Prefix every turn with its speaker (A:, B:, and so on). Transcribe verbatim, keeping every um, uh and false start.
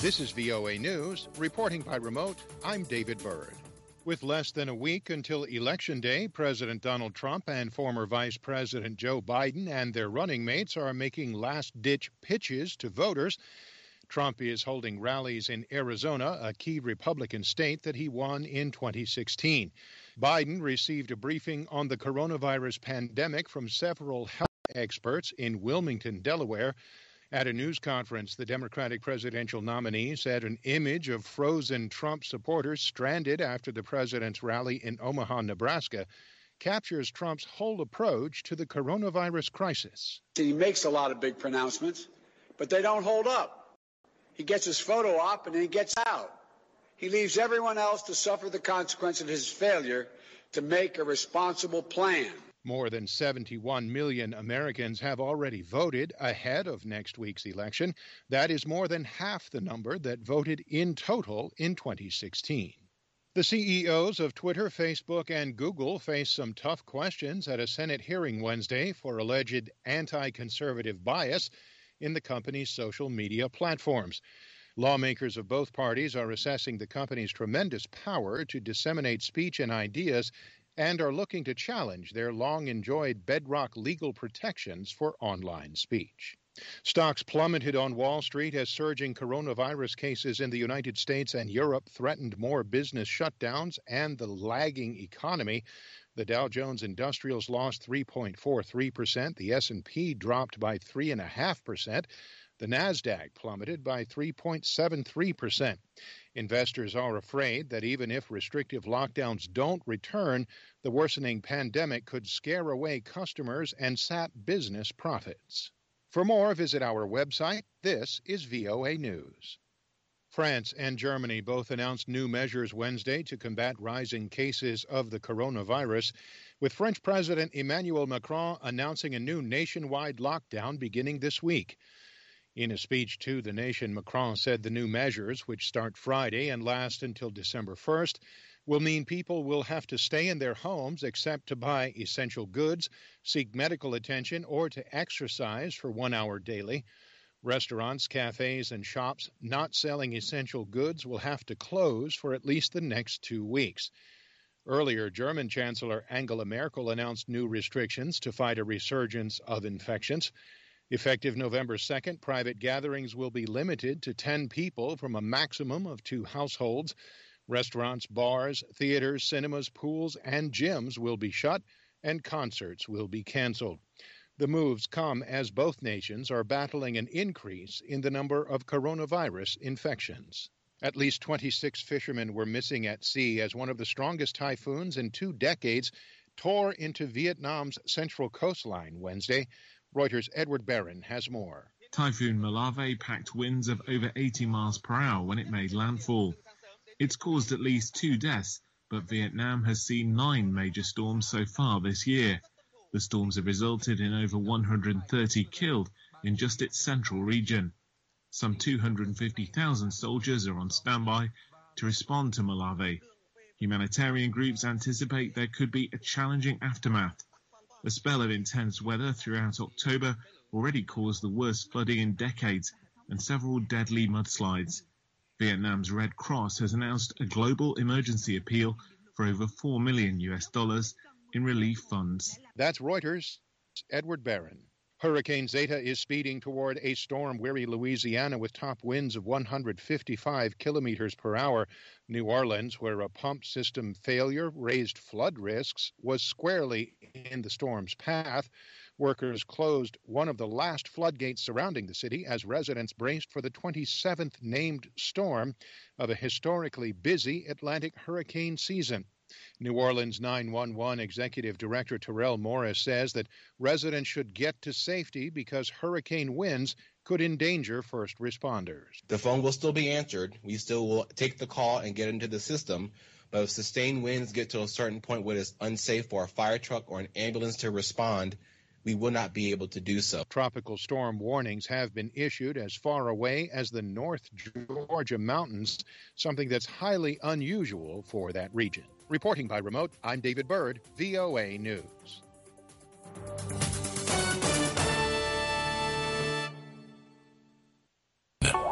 A: This is V O A News. Reporting by remote, I'm David Byrd. With less than a week until Election Day, President Donald Trump and former Vice President Joe Biden and their running mates are making last-ditch pitches to voters. Trump is holding rallies in Arizona, a key Republican state that he won in twenty sixteen. Biden received a briefing on the coronavirus pandemic from several health experts in Wilmington, Delaware. At a news conference, the Democratic presidential nominee said an image of frozen Trump supporters stranded after the president's rally in Omaha, Nebraska, captures Trump's whole approach to the coronavirus crisis.
B: He makes a lot of big pronouncements, but they don't hold up. He gets his photo op and then he gets out. He leaves everyone else to suffer the consequence of his failure to make a responsible plan.
A: More than seventy-one million Americans have already voted ahead of next week's election. That is more than half the number that voted in total in twenty sixteen. The C E Os of Twitter, Facebook, and Google face some tough questions at a Senate hearing Wednesday for alleged anti-conservative bias in the company's social media platforms. Lawmakers of both parties are assessing the company's tremendous power to disseminate speech and ideas and are looking to challenge their long-enjoyed bedrock legal protections for online speech. Stocks plummeted on Wall Street as surging coronavirus cases in the United States and Europe threatened more business shutdowns and the lagging economy. The Dow Jones Industrials lost three point four three percent. The S and P dropped by three point five percent. The Nasdaq plummeted by three point seven three percent. Investors are afraid that even if restrictive lockdowns don't return, the worsening pandemic could scare away customers and sap business profits. For more, visit our website. This is V O A News. France and Germany both announced new measures Wednesday to combat rising cases of the coronavirus, with French President Emmanuel Macron announcing a new nationwide lockdown beginning this week. In a speech to the nation, Macron said the new measures, which start Friday and last until December first, will mean people will have to stay in their homes except to buy essential goods, seek medical attention, or to exercise for one hour daily. Restaurants, cafes, and shops not selling essential goods will have to close for at least the next two weeks. Earlier, German Chancellor Angela Merkel announced new restrictions to fight a resurgence of infections. Effective November second, private gatherings will be limited to ten people from a maximum of two households. Restaurants, bars, theaters, cinemas, pools, and gyms will be shut, and concerts will be canceled. The moves come as both nations are battling an increase in the number of coronavirus infections. At least twenty-six fishermen were missing at sea as one of the strongest typhoons in two decades tore into Vietnam's central coastline Wednesday. Reuters' Edward Barron has more.
C: Typhoon Malave packed winds of over eighty miles per hour when it made landfall. It's caused at least two deaths, but Vietnam has seen nine major storms so far this year. The storms have resulted in over one hundred thirty killed in just its central region. Some two hundred fifty thousand soldiers are on standby to respond to Malave. Humanitarian groups anticipate there could be a challenging aftermath. A spell of intense weather throughout October already caused the worst flooding in decades and several deadly mudslides. Vietnam's Red Cross has announced a global emergency appeal for over four million U S dollars in relief funds.
A: That's Reuters' Edward Barron. Hurricane Zeta is speeding toward a storm-weary Louisiana with top winds of one hundred fifty-five kilometers per hour. New Orleans, where a pump system failure raised flood risks, was squarely in the storm's path. Workers closed one of the last floodgates surrounding the city as residents braced for the twenty-seventh named storm of a historically busy Atlantic hurricane season. New Orleans nine one one Executive Director Terrell Morris says that residents should get to safety because hurricane winds could endanger first responders.
D: The phone will still be answered. We still will take the call and get into the system. But if sustained winds get to a certain point where it's unsafe for a fire truck or an ambulance to respond, we will not be able to do so.
A: Tropical storm warnings have been issued as far away as the North Georgia mountains, something that's highly unusual for that region. Reporting by remote, I'm David Byrd, V O A News.